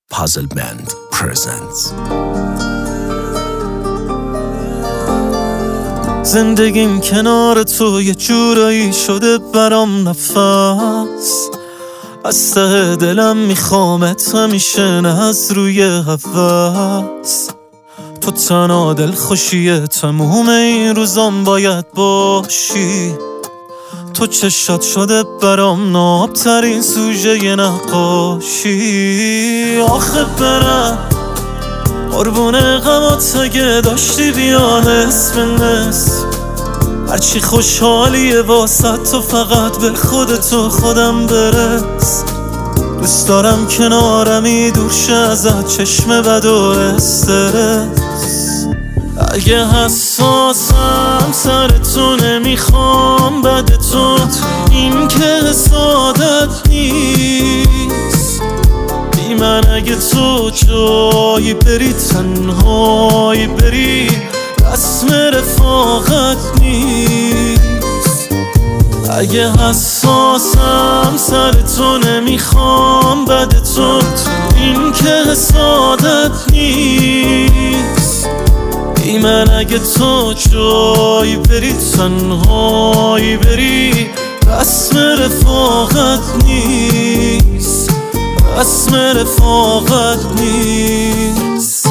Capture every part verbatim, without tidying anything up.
Puzzle Band presents. زندگیم کنار تو یه جورایی شده برام نفس، از ته دلم میخوامت همیشه، نه از روی هوس. تو تنها دل خوشیه تموم این روزام باید باشی. تو چشات شده برام نابترین سوژه ی نقاشی. آخه برم قربون غمات اگه داشتی بیا نصف نصف، هرچی خوشحالیه واسه تو فقط به خودتو خودم برس. دوست دارم کنارمی دور شه ازت چشم بد و استرس. اگه حساسم سر تو نمیخوام بد تو، این که حسادت نیست. بی من اگه تو جایی بری تنهایی بری، رسم رفاقت نیست. اگه حساسم سر تو نمیخوام بد تو، این که حسادت نیست. بی من اگه تو جایی بری تنهایی بری، رسم رفاقت نیست. رسم رفاقت نیست.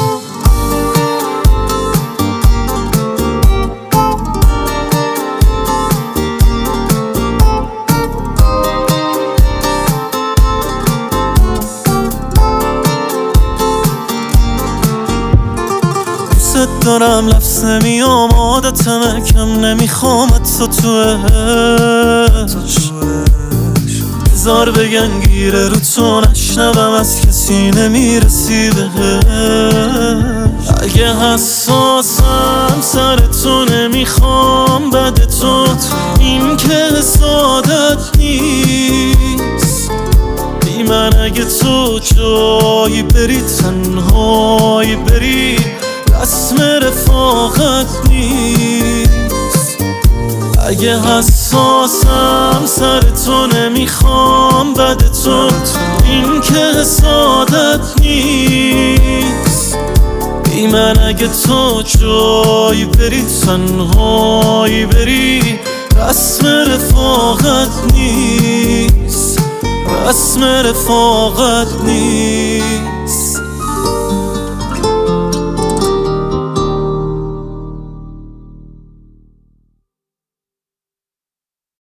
دارم لفظ نمیام عادتمه، کم نمیخوامت تو تو عشق. بذار بگن گیره رو تو نشنوم، از کسی نمیرسی بهش. اگه حساسم سر تو نمیخوام بد تو، این که حسادت نیست. بی من اگه تو جایی بری تنهایی بری، رسم رفاقت نیست. اگه حساسم سر تو نمیخوام بد تو، این که حسادت نیست. بی من اگه تو جایی بری تنهایی بری، رسم رفاقت نیست. رسم رفاقت نیست.